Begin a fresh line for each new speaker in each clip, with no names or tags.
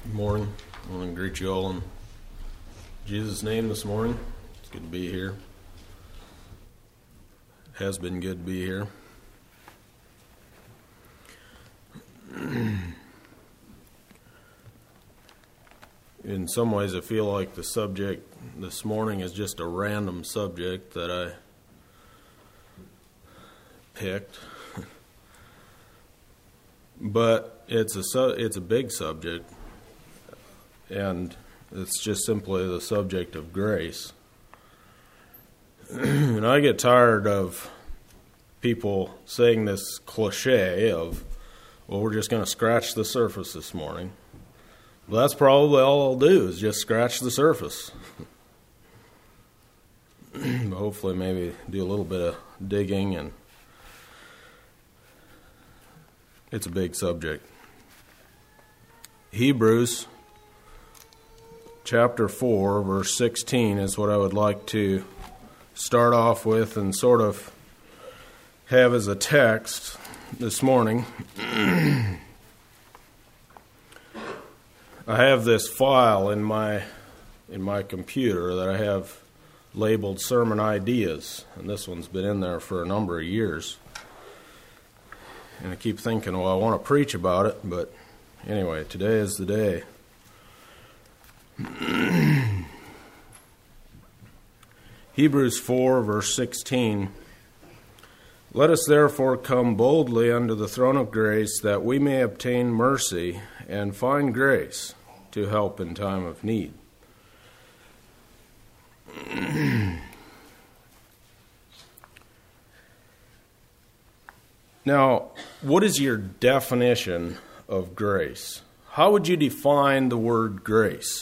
Good morning. I want to greet you all in Jesus' name this morning. It's good to be here. It has been good to be here. In some ways, I feel like the subject this morning is just a random subject that I picked. But it's a big subject, and it's just simply the subject of grace. And I get tired of people saying this cliche of, well, we're just going to scratch the surface this morning. Well, that's probably all I'll do is just scratch the surface. Hopefully maybe do a little bit of digging, and it's a big subject. Hebrews chapter 4, verse 16 is what I would like to start off with and sort of have as a text this morning. I have this file in my computer that I have labeled sermon ideas, and this one's been in there for a number of years. And I keep thinking, well, I want to preach about it, but anyway, today is the day. Hebrews 4, verse 16. Let us therefore come boldly unto the throne of grace, that we may obtain mercy and find grace to help in time of need. Now, what is your definition of grace? How would you define the word grace?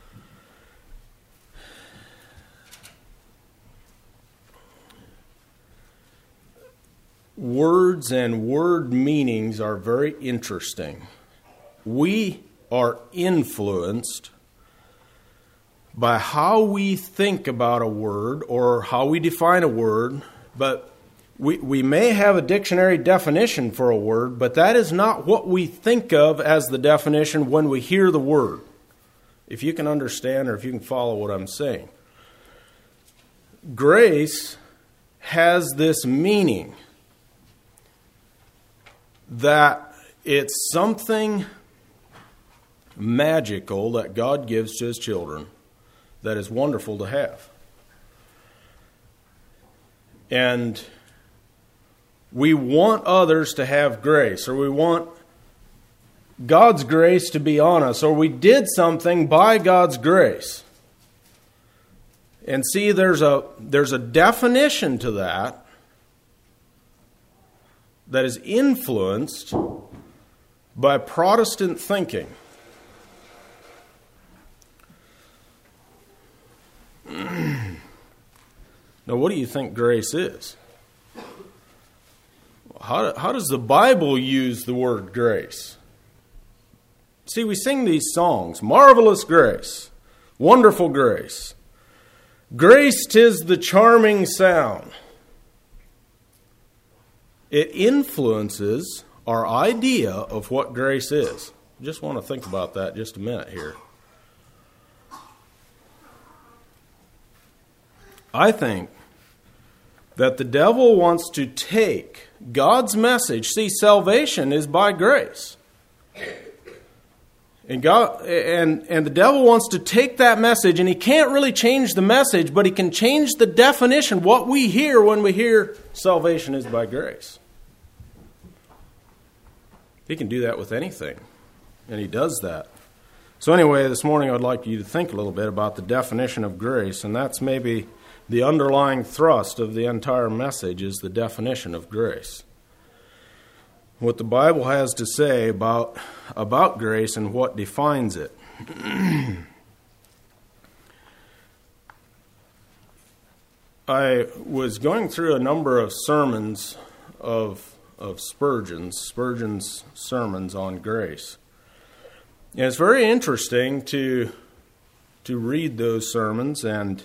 Words and word meanings are very interesting. We are influenced by how we think about a word or how we define a word, but we may have a dictionary definition for a word, but that is not what we think of as the definition when we hear the word. If you can understand or if you can follow what I'm saying. Grace has this meaning that it's something magical that God gives to His children that is wonderful to have. And we want others to have grace, or we want God's grace to be on us, or we did something by God's grace. And see, there's a definition to that is influenced by Protestant thinking. Now, what do you think grace is? How does the Bible use the word grace? See, we sing these songs, marvelous grace, wonderful grace. Grace 'tis the charming sound. It influences our idea of what grace is. I just want to think about that just a minute here. I think that the devil wants to take God's message. See, salvation is by grace. And the devil wants to take that message, and he can't really change the message, but he can change the definition, what we hear when we hear salvation is by grace. He can do that with anything, and he does that. So anyway, this morning I would like you to think a little bit about the definition of grace, and that's maybe the underlying thrust of the entire message is the definition of grace. What the Bible has to say about grace and what defines it. I was going through a number of sermons of Spurgeon's sermons on grace. And it's very interesting to read those sermons, and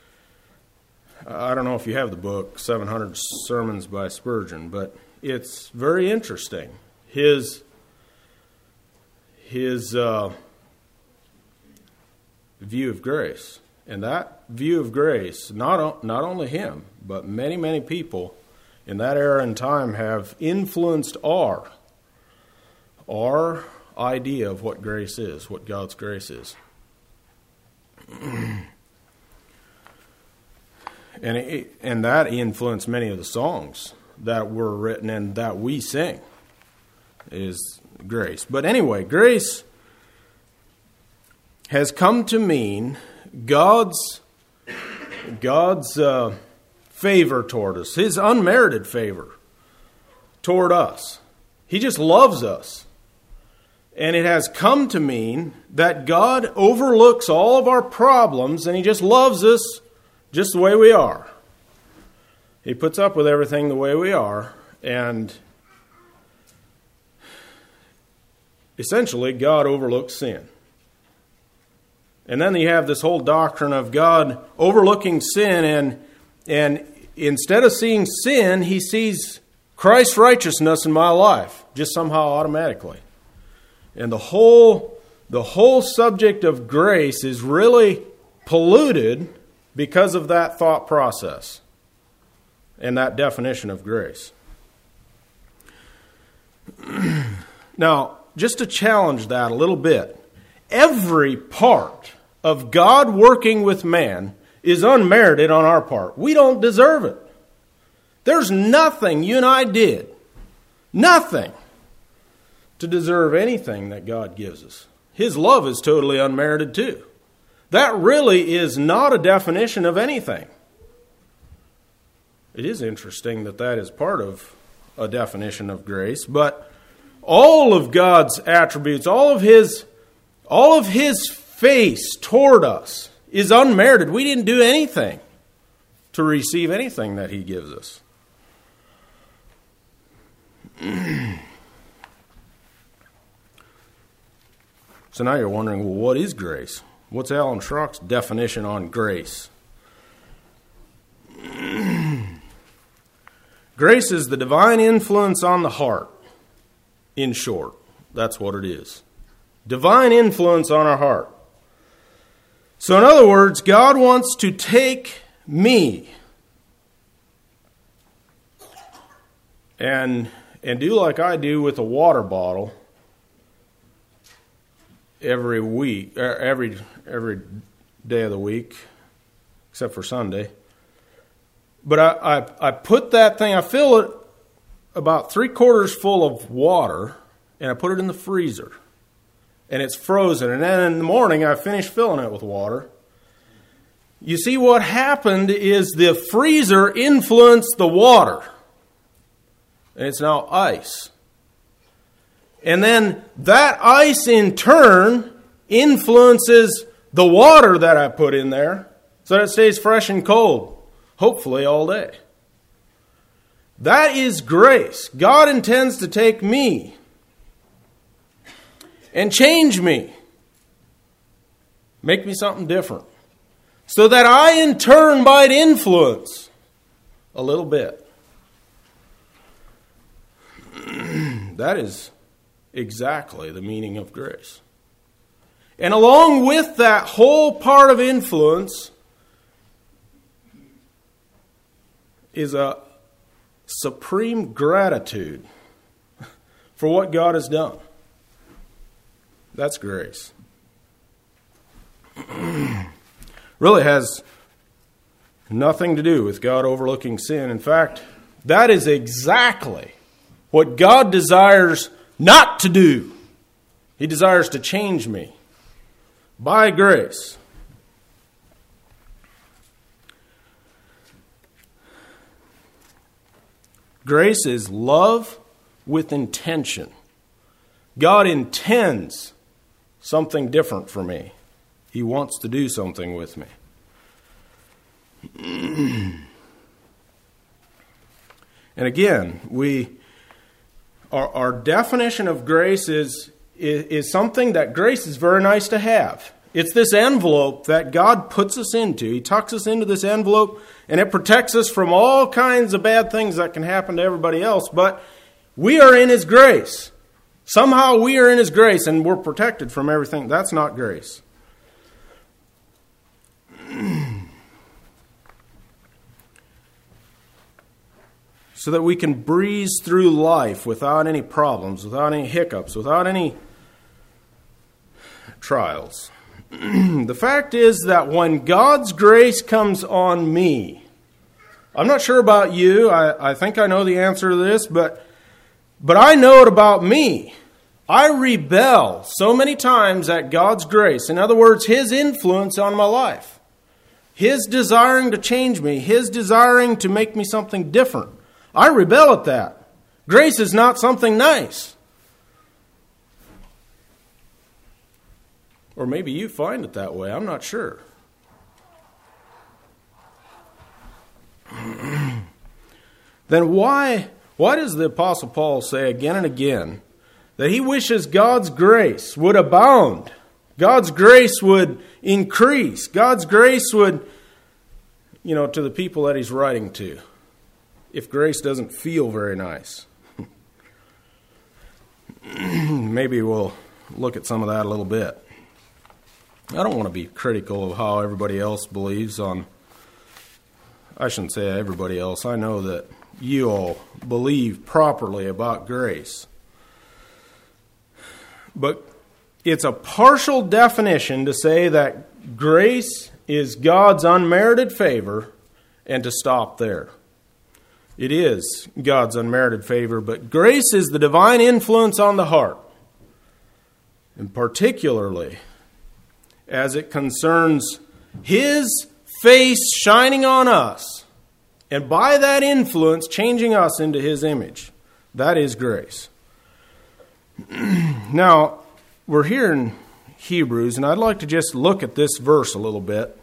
I don't know if you have the book, 700 Sermons by Spurgeon, but it's very interesting. His view of grace. And that view of grace, not only him, but many, many people in that era and time have influenced our idea of what grace is, what God's grace is. And that influenced many of the songs that were written and that we sing is grace. But anyway, grace has come to mean God's favor toward us, his unmerited favor toward us. He just loves us. And it has come to mean that God overlooks all of our problems and he just loves us just the way we are. He puts up with everything the way we are, and essentially God overlooks sin. And then you have this whole doctrine of God overlooking sin, and instead of seeing sin, he sees Christ's righteousness in my life, just somehow automatically. And the whole subject of grace is really polluted because of that thought process and that definition of grace. Now, just to challenge that a little bit, every part of God working with man is unmerited on our part. We don't deserve it. There's nothing you and I did, nothing, to deserve anything that God gives us. His love is totally unmerited too. That really is not a definition of anything. It is interesting that is part of a definition of grace, but all of God's attributes, all of his face toward us is unmerited. We didn't do anything to receive anything that he gives us. So now you're wondering, well, what is grace? What's Alan Schrock's definition on grace? Grace is the divine influence on the heart. In short, that's what it is. Divine influence on our heart. So in other words, God wants to take me and do like I do with a water bottle every week, every day of the week, except for Sunday. But I put that thing, I fill it about 3/4 full of water, and I put it in the freezer. And it's frozen. And then in the morning, I finish filling it with water. You see, what happened is the freezer influenced the water. And it's now ice. And then that ice in turn influences the water that I put in there so that it stays fresh and cold, hopefully all day. That is grace. God intends to take me and change me, make me something different, so that I in turn might influence a little bit. That is exactly the meaning of grace. And along with that whole part of influence is a supreme gratitude for what God has done. That's grace. Really has nothing to do with God overlooking sin. In fact, that is exactly what God desires not to do. He desires to change me by grace. Grace is love with intention. God intends something different for me. He wants to do something with me. And again, our definition of grace is something that grace is very nice to have. It's this envelope that God puts us into. He tucks us into this envelope, and it protects us from all kinds of bad things that can happen to everybody else. But we are in His grace. Somehow we are in His grace, and we're protected from everything. That's not grace. so that we can breeze through life without any problems, without any hiccups, without any trials. The fact is that when God's grace comes on me, I'm not sure about you, I think I know the answer to this, but I know it about me. I rebel so many times at God's grace. In other words, His influence on my life. His desiring to change me. His desiring to make me something different. I rebel at that. Grace is not something nice. Or maybe you find it that way. I'm not sure. Then why does the Apostle Paul say again and again that he wishes God's grace would abound? God's grace would increase. God's grace would, to the people that he's writing to, if grace doesn't feel very nice. Maybe we'll look at some of that a little bit. I don't want to be critical of how everybody else believes on, I shouldn't say everybody else. I know that you all believe properly about grace. But it's a partial definition to say that grace is God's unmerited favor and to stop there. It is God's unmerited favor, but grace is the divine influence on the heart. And particularly as it concerns His face shining on us, and by that influence changing us into His image. That is grace. Now, we're here in Hebrews, and I'd like to just look at this verse a little bit.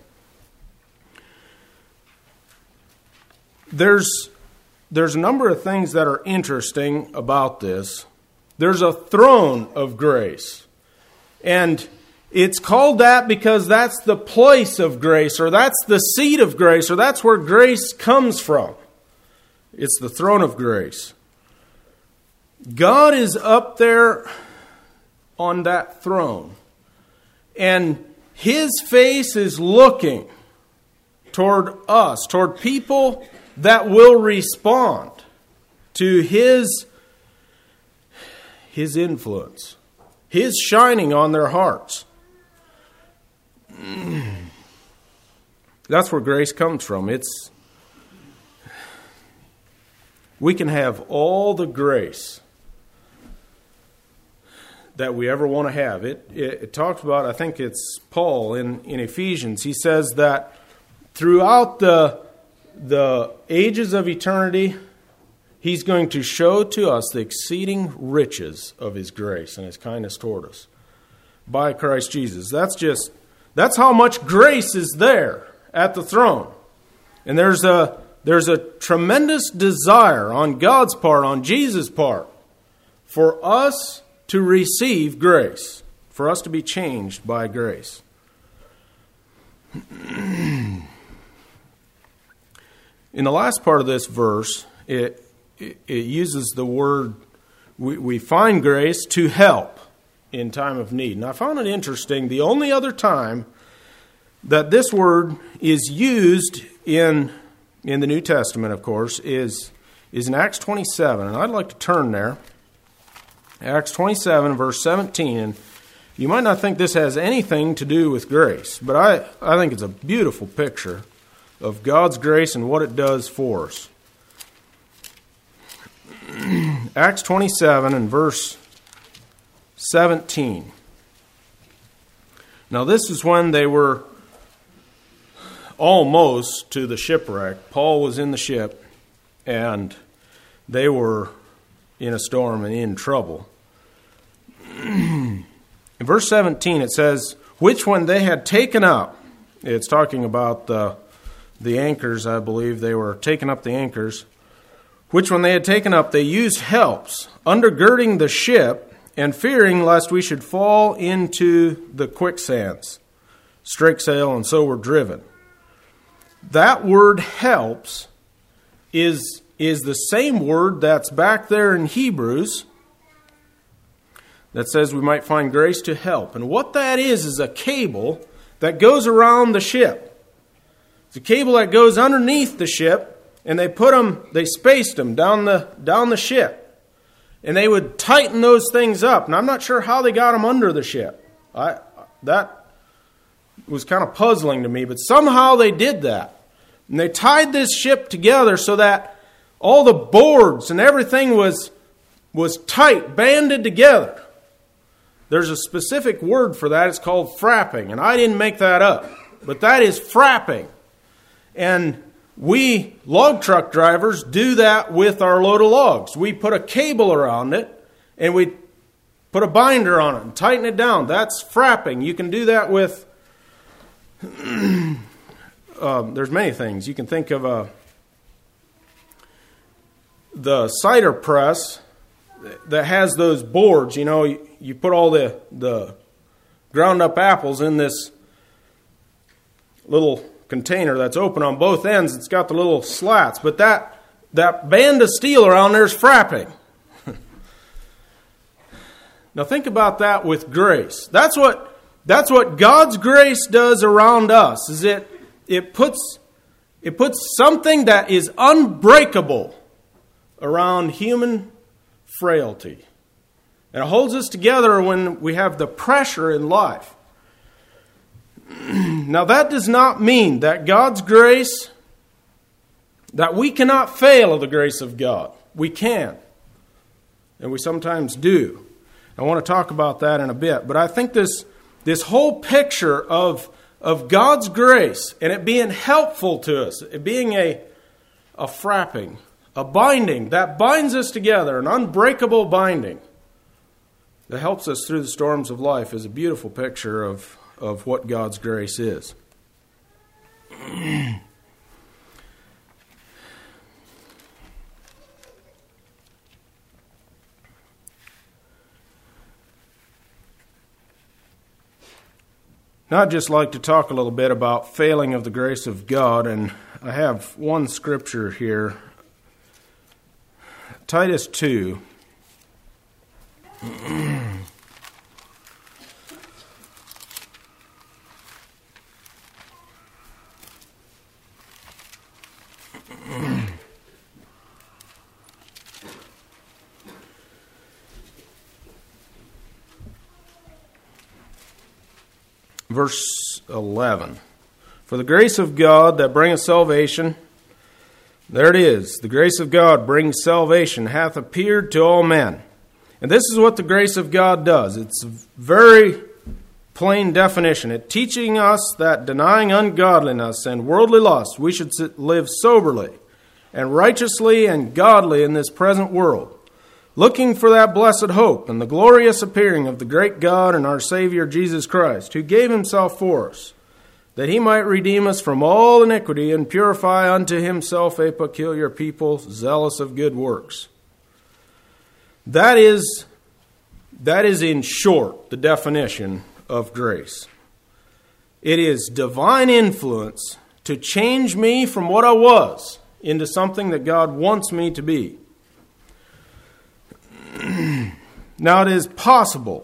There's a number of things that are interesting about this. There's a throne of grace. And it's called that because that's the place of grace, or that's the seat of grace, or that's where grace comes from. It's the throne of grace. God is up there on that throne, and His face is looking toward us, toward people that will respond to His influence, His shining on their hearts. That's where grace comes from. We can have all the grace that we ever want to have. It talks about, I think it's Paul in Ephesians, he says that throughout the ages of eternity, He's going to show to us the exceeding riches of His grace and His kindness toward us by Christ Jesus. That's how much grace is there at the throne. And there's a tremendous desire on God's part, on Jesus' part, for us to receive grace, for us to be changed by grace. In the last part of this verse, it uses the word, we find grace to help in time of need. And I found it interesting, the only other time that this word is used in the New Testament, of course, is in Acts 27. And I'd like to turn there. Acts 27, verse 17. And you might not think this has anything to do with grace, but I think it's a beautiful picture of God's grace and what it does for us. Acts 27 and verse 17. Now this is when they were almost to the shipwreck. Paul was in the ship, and they were in a storm and in trouble. In verse 17 it says, which when they had taken up, it's talking about the anchors, I believe. They were taking up the anchors. Which when they had taken up, they used helps, undergirding the ship, and fearing lest we should fall into the quicksands, strake sail, and so were driven. That word helps is the same word that's back there in Hebrews that says we might find grace to help. And what that is a cable that goes around the ship. It's a cable that goes underneath the ship, and they spaced them down the ship. And they would tighten those things up. And I'm not sure how they got them under the ship. That was kind of puzzling to me, but somehow they did that. And they tied this ship together so that all the boards and everything was tight, banded together. There's a specific word for that. It's called frapping. And I didn't make that up. But that is frapping. And we log truck drivers do that with our load of logs. We put a cable around it and we put a binder on it and tighten it down. That's frapping. You can do that with, there's many things. You can think of the cider press that has those boards. You know, you put all the ground up apples in this little container that's open on both ends. It's got the little slats, but that band of steel around there is frapping. Now think about that with grace. That's what God's grace does around us. Is it puts something that is unbreakable around human frailty. And it holds us together when we have the pressure in life. Now that does not mean that God's grace, that we cannot fail of the grace of God. We can. And we sometimes do. I want to talk about that in a bit. But I think this whole picture of God's grace and it being helpful to us, it being a frapping, a binding that binds us together, an unbreakable binding that helps us through the storms of life is a beautiful picture of what God's grace is. Now, I'd just like to talk a little bit about failing of the grace of God, and I have one scripture here, Titus 2. Verse 11. For the grace of God that bringeth salvation, there it is, the grace of God brings salvation, hath appeared to all men. And this is what the grace of God does. It's a very plain definition. It's teaching us that denying ungodliness and worldly lust, we should live soberly and righteously and godly in this present world, looking for that blessed hope and the glorious appearing of the great God and our Savior Jesus Christ, who gave himself for us, that he might redeem us from all iniquity and purify unto himself a peculiar people, zealous of good works. That is in short the definition of grace. It is divine influence to change me from what I was into something that God wants me to be. Now, it is possible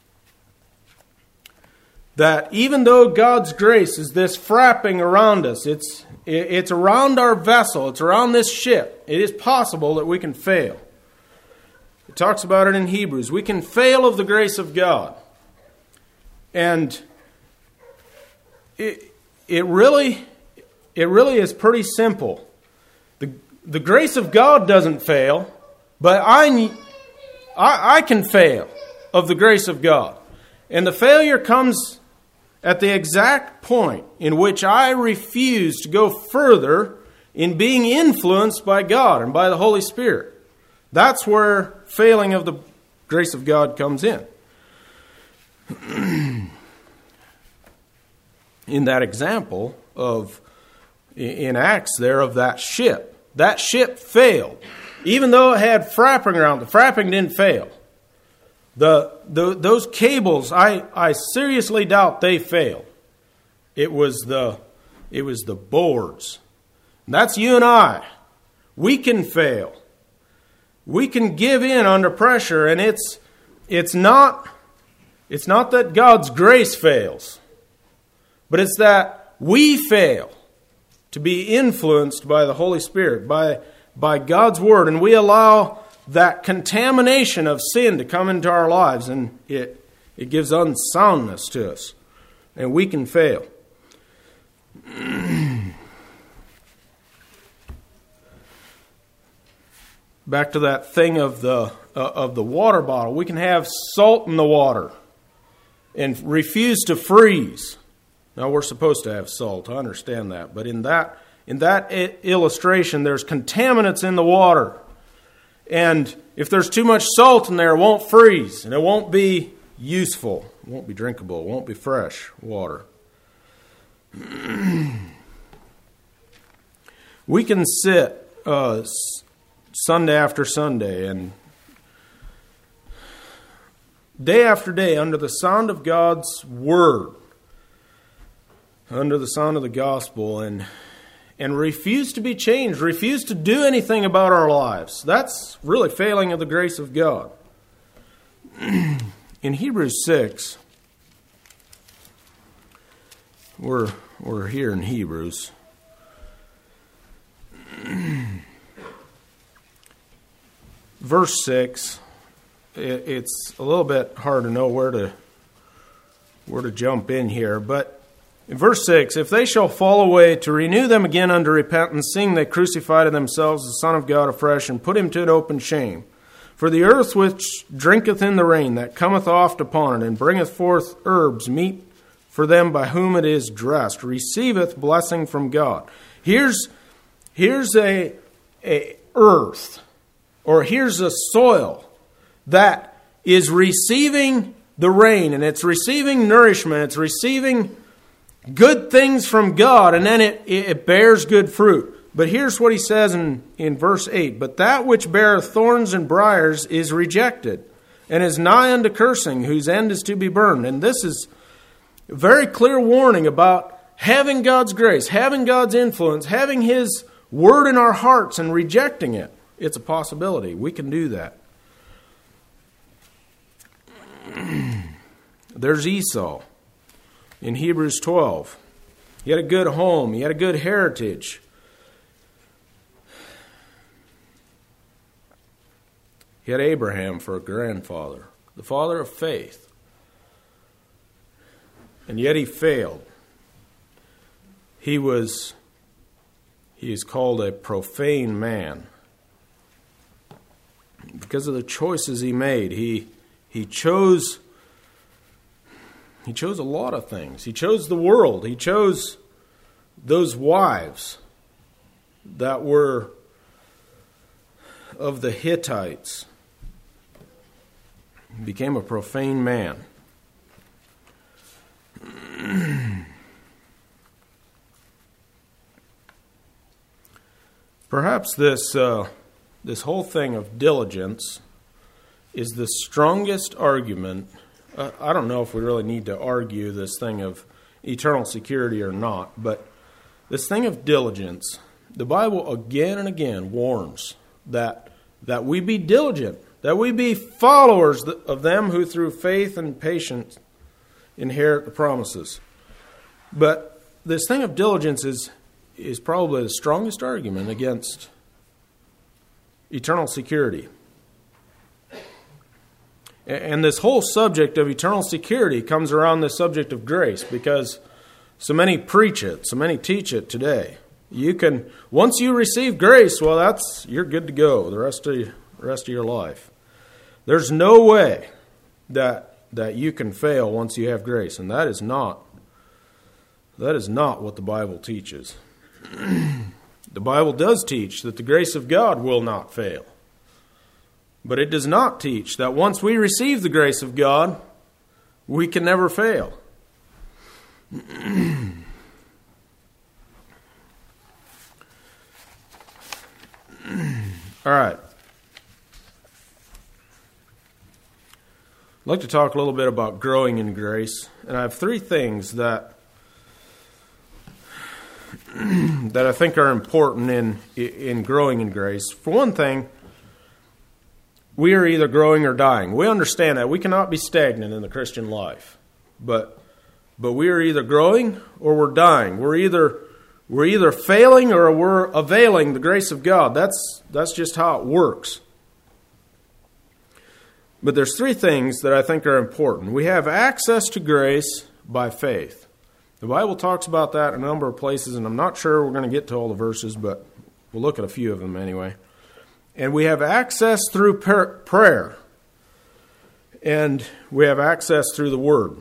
that even though God's grace is this frapping around us, it's around our vessel, it's around this ship, it is possible that we can fail. It talks about it in Hebrews. We can fail of the grace of God. And it really is pretty simple. The grace of God doesn't fail, but I can fail of the grace of God. And the failure comes at the exact point in which I refuse to go further in being influenced by God and by the Holy Spirit. That's where failing of the grace of God comes in. In that example in Acts there of that ship failed. Even though it had frapping around, the frapping didn't fail. Those cables, I seriously doubt they failed. It was the boards. And that's you and I. We can fail. We can give in under pressure, and it's not that God's grace fails, but it's that we fail to be influenced by the Holy Spirit, by God's Word, and we allow that contamination of sin to come into our lives, and it gives unsoundness to us, and we can fail. Back to that thing of the water bottle. We can have salt in the water and refuse to freeze. Now, we're supposed to have salt, I understand that, but in that illustration, there's contaminants in the water. And if there's too much salt in there, it won't freeze, and it won't be useful. It won't be drinkable. It won't be fresh water. We can sit Sunday after Sunday and day after day under the sound of God's Word, under the sound of the gospel, and refuse to be changed, refuse to do anything about our lives. That's really failing of the grace of God. In Hebrews 6, we're here in Hebrews. Verse 6, it's a little bit hard to know where to jump in here, but in verse 6, if they shall fall away, to renew them again unto repentance, seeing they crucify to themselves the Son of God afresh, and put him to an open shame. For the earth which drinketh in the rain that cometh oft upon it, and bringeth forth herbs meet for them by whom it is dressed, receiveth blessing from God. Here's a earth, or here's a soil that is receiving the rain, and it's receiving nourishment, it's receiving good things from God, and then it bears good fruit. But here's what he says in verse 8. But that which beareth thorns and briars is rejected, and is nigh unto cursing, whose end is to be burned. And this is a very clear warning about having God's grace, having God's influence, having His Word in our hearts and rejecting it. It's a possibility. We can do that. There's Esau. In Hebrews 12, he had a good home, he had a good heritage. He had Abraham for a grandfather, the father of faith. And yet he failed. He is called a profane man. Because of the choices he made, he chose a lot of things. He chose the world. He chose those wives that were of the Hittites. He became a profane man. Perhaps this whole thing of diligence is the strongest argument. I don't know if we really need to argue this thing of eternal security or not, but this thing of diligence, the Bible again and again warns that we be diligent, that we be followers of them who through faith and patience inherit the promises. But this thing of diligence is probably the strongest argument against eternal security. And this whole subject of eternal security comes around the subject of grace, because so many preach it, so many teach it today. Once you receive grace, well, you're good to go the rest of your life. There's no way that you can fail once you have grace, and that is not what the Bible teaches. The Bible does teach that the grace of God will not fail. But it does not teach that once we receive the grace of God, we can never fail. All right. I'd like to talk a little bit about growing in grace. And I have three things that I think are important in growing in grace. For one thing, we are either growing or dying. We understand that. We cannot be stagnant in the Christian life. But we are either growing or we're dying. We're either We're either failing or we're availing the grace of God. That's just how it works. But there's three things that I think are important. We have access to grace by faith. The Bible talks about that in a number of places, and I'm not sure we're going to get to all the verses, but we'll look at a few of them anyway. And we have access through prayer. And we have access through the Word.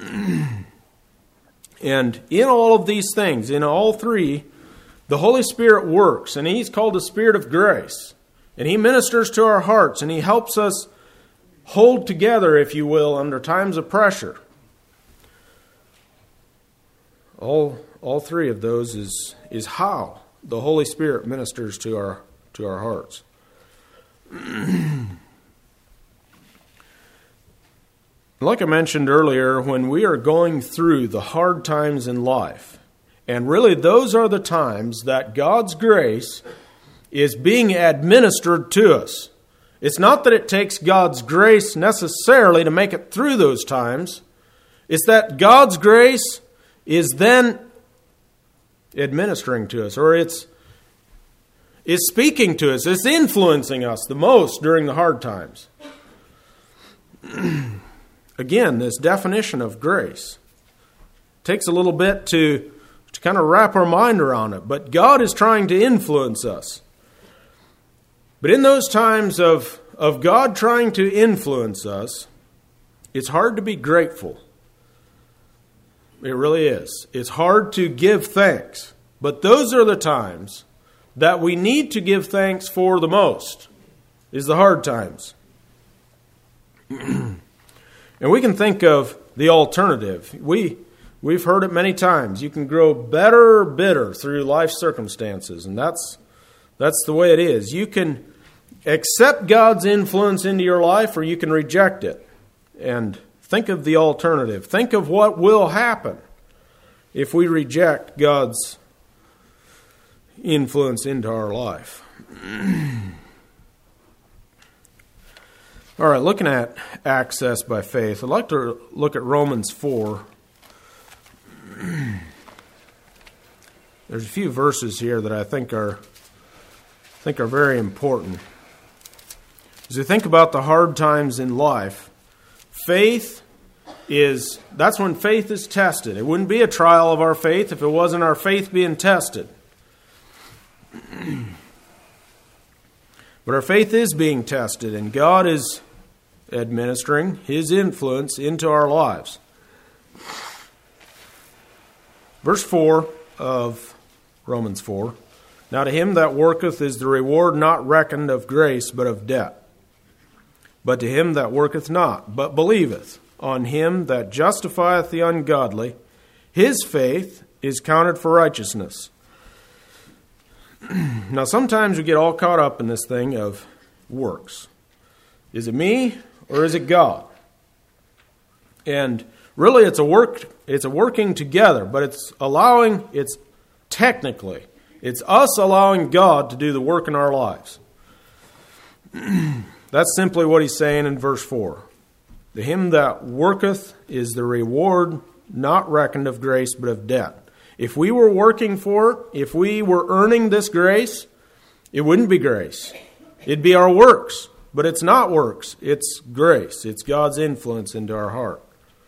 And in all of these things, in all three, the Holy Spirit works. And He's called the Spirit of grace. And He ministers to our hearts. And He helps us hold together, if you will, under times of pressure. All three of those is how the Holy Spirit ministers to our hearts. Like I mentioned earlier, when we are going through the hard times in life, and really those are the times that God's grace is being administered to us. It's not that it takes God's grace necessarily to make it through those times. It's that God's grace is then administering to us, or it's speaking to us. It's influencing us the most during the hard times. Again, this definition of grace takes a little bit to kind of wrap our mind around it. But God is trying to influence us. But in those times of God trying to influence us, it's hard to be grateful. It really is. It's hard to give thanks. But those are the times that we need to give thanks for the most, is the hard times. And we can think of the alternative. We've heard it many times. You can grow better or bitter through life circumstances, and that's the way it is. You can accept God's influence into your life, or you can reject it. And think of the alternative. Think of what will happen if we reject God's influence into our life. All right, looking at access by faith, I'd like to look at Romans 4. There's a few verses here that I think are very important. As we think about the hard times in life, that's when faith is tested. It wouldn't be a trial of our faith if it wasn't our faith being tested. But our faith is being tested, and God is administering His influence into our lives. Verse 4 of Romans 4. Now to him that worketh is the reward not reckoned of grace, but of debt. But to him that worketh not, but believeth on him that justifieth the ungodly, his faith is counted for righteousness. Now sometimes we get all caught up in this thing of works. Is it me or is it God? And really it's a working together, but it's us allowing God to do the work in our lives. That's simply what he's saying in verse 4. To him that worketh is the reward not reckoned of grace, but of debt. If we were working for it, if we were earning this grace, it wouldn't be grace. It'd be our works. But it's not works. It's grace. It's God's influence into our heart.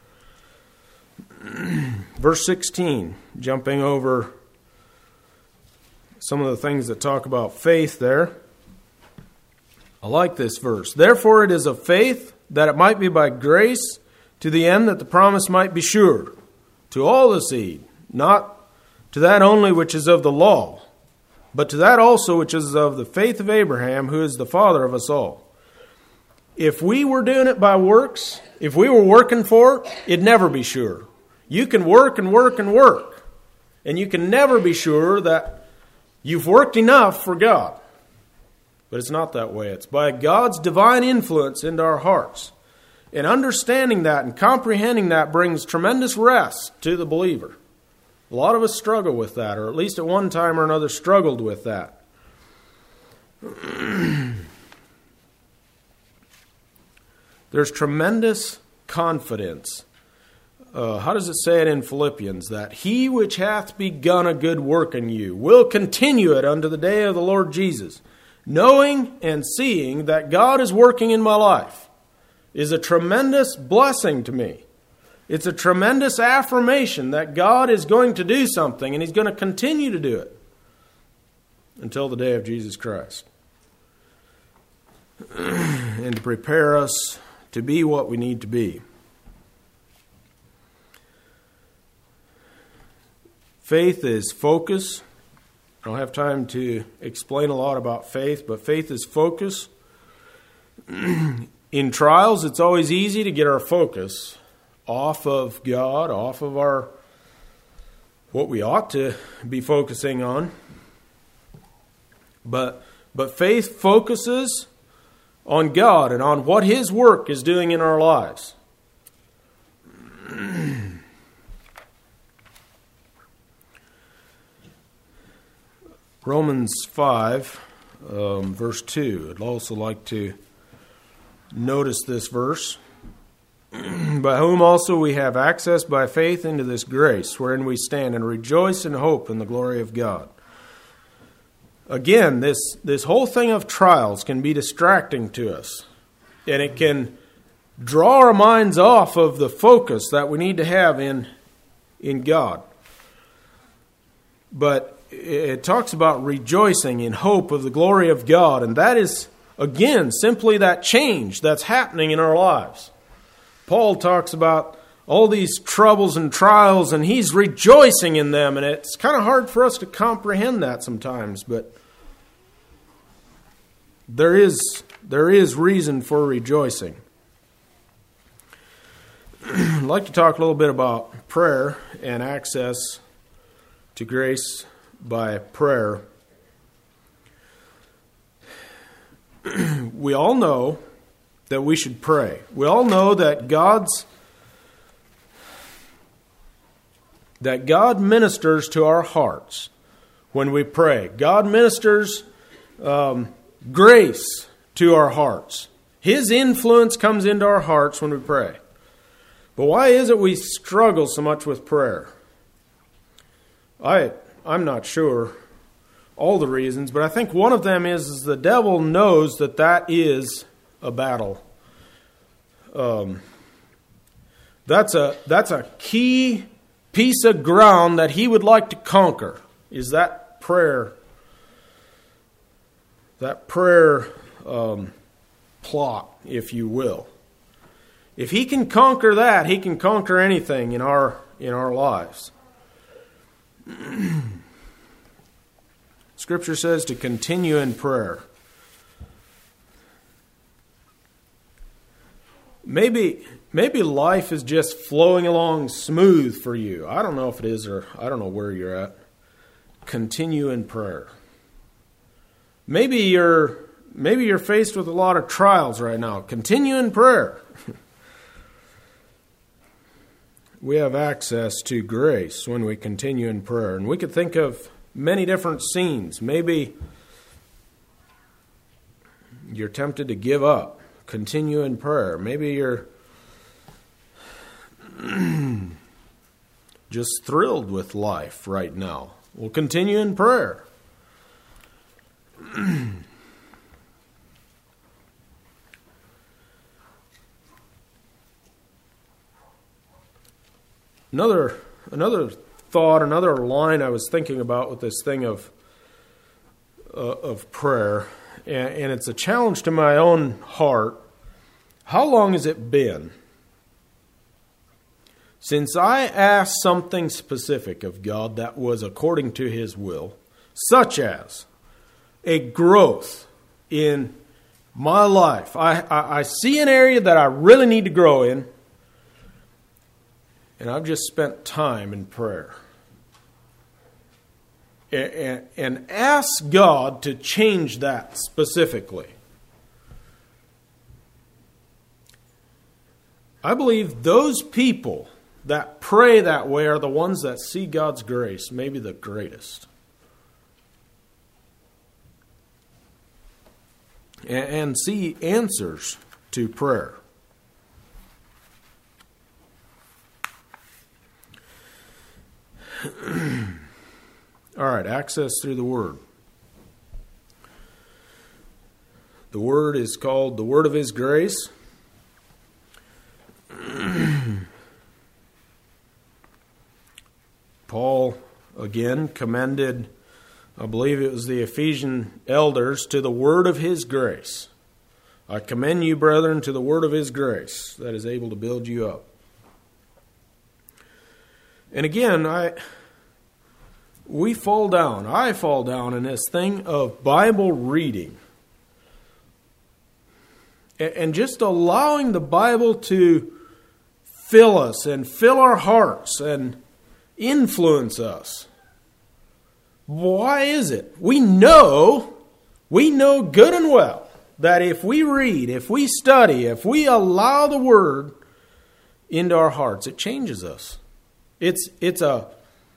Verse 16, jumping over some of the things that talk about faith there. I like this verse. Therefore it is of faith that it might be by grace, to the end that the promise might be sure, to all the seed, not to that only which is of the law, but to that also which is of the faith of Abraham, who is the father of us all. If we were doing it by works, if we were working for it, it'd never be sure. You can work and work and work, and you can never be sure that you've worked enough for God. But it's not that way. It's by God's divine influence into our hearts. And understanding that and comprehending that brings tremendous rest to the believer. A lot of us struggle with that, or at least at one time or another struggled with that. There's tremendous confidence how does it say it in Philippians? That he which hath begun a good work in you will continue it unto the day of the Lord Jesus. Knowing and seeing that God is working in my life is a tremendous blessing to me. It's a tremendous affirmation that God is going to do something, and He's going to continue to do it until the day of Jesus Christ. And to prepare us to be what we need to be. Faith is focus. I don't have time to explain a lot about faith, but faith is focus. In trials, it's always easy to get our focus off of God, off of what we ought to be focusing on. But faith focuses on God and on what His work is doing in our lives. Romans 5, verse 2. I'd also like to notice this verse. By whom also we have access by faith into this grace, wherein we stand and rejoice in hope in the glory of God. Again, this whole thing of trials can be distracting to us. And it can draw our minds off of the focus that we need to have in God. But it talks about rejoicing in hope of the glory of God. And that is, again, simply that change that's happening in our lives. Paul talks about all these troubles and trials, and he's rejoicing in them. And it's kind of hard for us to comprehend that sometimes. But there is reason for rejoicing. I'd like to talk a little bit about prayer and access to grace by prayer. We all know that we should pray. We all know that God ministers to our hearts when we pray. God ministers grace to our hearts. His influence comes into our hearts when we pray. But why is it we struggle so much with prayer? I'm not sure all the reasons, but I think one of them is the devil knows that is a battle. That's a key piece of ground that he would like to conquer, is that prayer. That prayer plot, if you will. If he can conquer that, he can conquer anything in our lives. Scripture says to continue in prayer. Maybe life is just flowing along smooth for you. I don't know if it is, or I don't know where you're at. Continue in prayer. Maybe you're faced with a lot of trials right now. Continue in prayer. We have access to grace when we continue in prayer. And we could think of many different scenes. Maybe you're tempted to give up. Continue in prayer. Maybe you're just thrilled with life right now. Well, continue in prayer. Another thought, another line I was thinking about with this thing of prayer, and it's a challenge to my own heart. How long has it been since I asked something specific of God that was according to His will, such as a growth in my life? I see an area that I really need to grow in, and I've just spent time in prayer. And ask God to change that specifically. I believe those people that pray that way are the ones that see God's grace maybe the greatest. And see answers to prayer. All right, access through the Word. The Word is called the Word of His grace. Paul, again, commended, I believe it was the Ephesian elders, to the Word of His grace. I commend you, brethren, to the Word of His grace that is able to build you up. And again, I fall down in this thing of Bible reading. And just allowing the Bible to fill us and fill our hearts and influence us. Why is it? We know good and well that if we read, if we study, if we allow the Word into our hearts, it changes us. It's a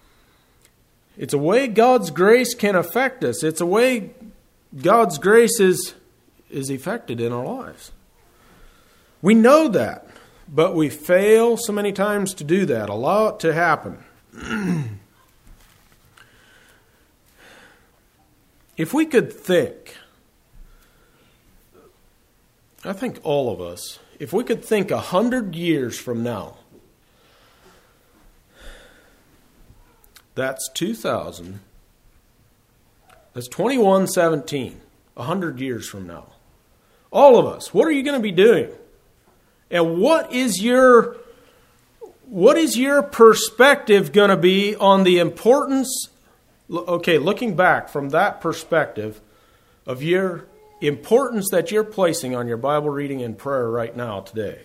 way God's grace can affect us. It's a way God's grace is effected in our lives. We know that, but we fail so many times to do that, allow it to happen. If we could think, I think all of us, if we could think 100 years from now, that's 2000, that's 2117, 100 years from now. All of us, what are you going to be doing? And what is your perspective going to be on the importance, okay, looking back from that perspective of your importance that you're placing on your Bible reading and prayer right now today?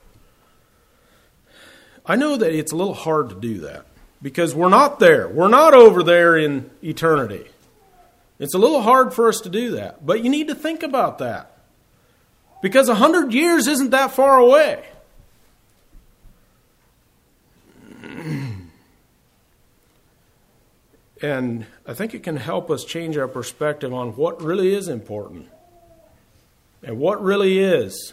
I know that it's a little hard to do that because we're not there. We're not over there in eternity. It's a little hard for us to do that, but you need to think about that. Because 100 years isn't that far away. And I think it can help us change our perspective on what really is important. And what really is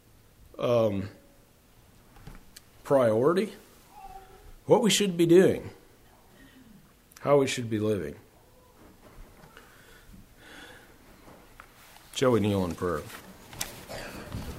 priority. What we should be doing. How we should be living. Shall we kneel in prayer?